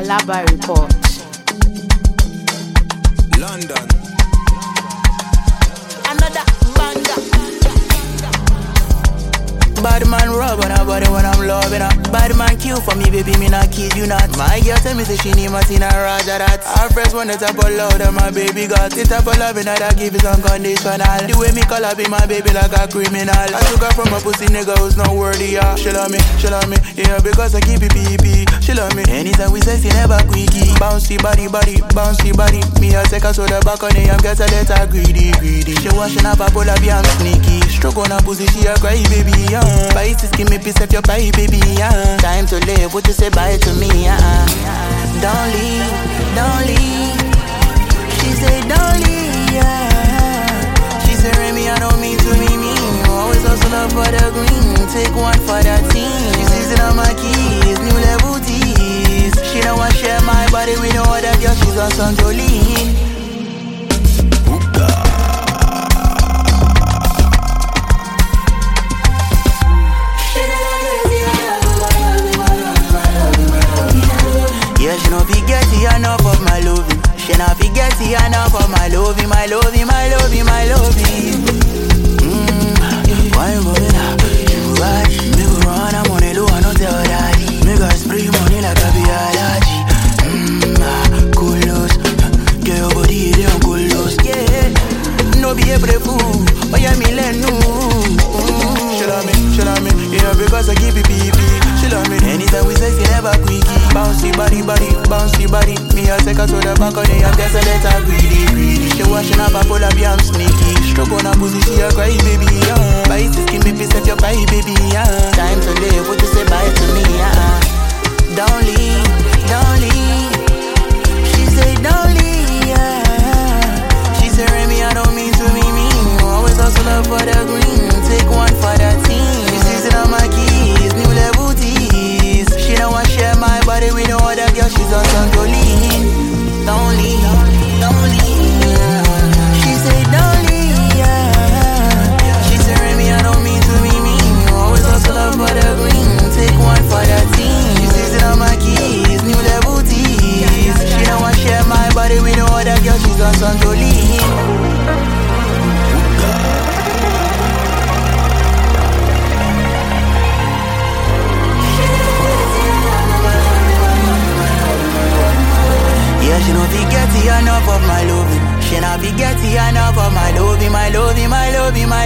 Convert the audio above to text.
Laba Report. London. Another banger. Bad man rub on her body when I'm loving her. Bad man kill for me, baby, me not kid you not. My girl tell me say she need Martina Raja that. Our friends want the type of love that my baby got. The type of loving that I give is unconditional. The way me call her be my baby like a criminal. I took her from a pussy nigga who's not worthy, yeah. She love me, yeah, because I keep it PP. She love me, anytime we say she never quickie. Bouncy body, bouncy body. Me I take her to the back on the I'm get a letter greedy. She washing up a pull up, yeah, I'm sneaky. Stroke on her pussy, she a cry, baby, yeah. Bite to skin me, piece of your pie, baby, yeah. Time to live, what you say, bye to me, yeah. Don't leave. She say, don't leave, yeah. She say, Remy, I don't mean to be mean. Always hustle up for the green, take one for the team. She sees it on my keys, new level tease. She don't want share my body with no other girl, she's on some Jolene. Yeah, she no forget enough of my loving. She no forget enough of my loving, my loving, my loving, my loving. Why you going up? You right? Me go run, I'm on the low, I don't tell daddy. Me go spray money like a biology. Cool. Get your body, they on cool. Yeah, no be able to fool. Oh yeah, me let no. She love me, yeah, because I keep it PP. She love me, anytime we say she never quickie. Bouncy body, bouncy body. Me I take her to the back of the I'm just a letter greedy. She washing up a pull up, yeah, I'm sneaky. Stroke on her pussy, she a cry, baby, yeah. Bite to skin me, piece of your pie, baby, yeah. Time to live, what you say, bye to me, yeah. Don't leave. She say, don't leave, yeah. She say, Remy, I don't mean to be mean. Always hustle up for the green, take one for the team. She sees it on my keys, new level tease. She don't want share my body with no other girl, she's on some Jolene. Don't leave, yeah. She say, don't leave, yeah. She say, Remy, I don't mean to be mean. Always hustle up for the green, take one for the team. She sees it on my keys, new level tease. She don't want share my body with no other girl, she's on some Jolene. Yeah, she no forget enough of my loving. She no forget enough of my loving, my loving, my loving, my